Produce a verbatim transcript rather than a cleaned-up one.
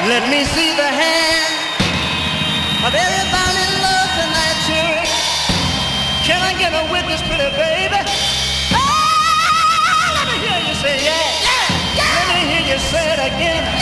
Let me see the hand of everybody in love tonight, children. Can I get a witness, pretty baby? Oh, let me hear you say yeah. Yeah, yeah. Let me hear you say it again.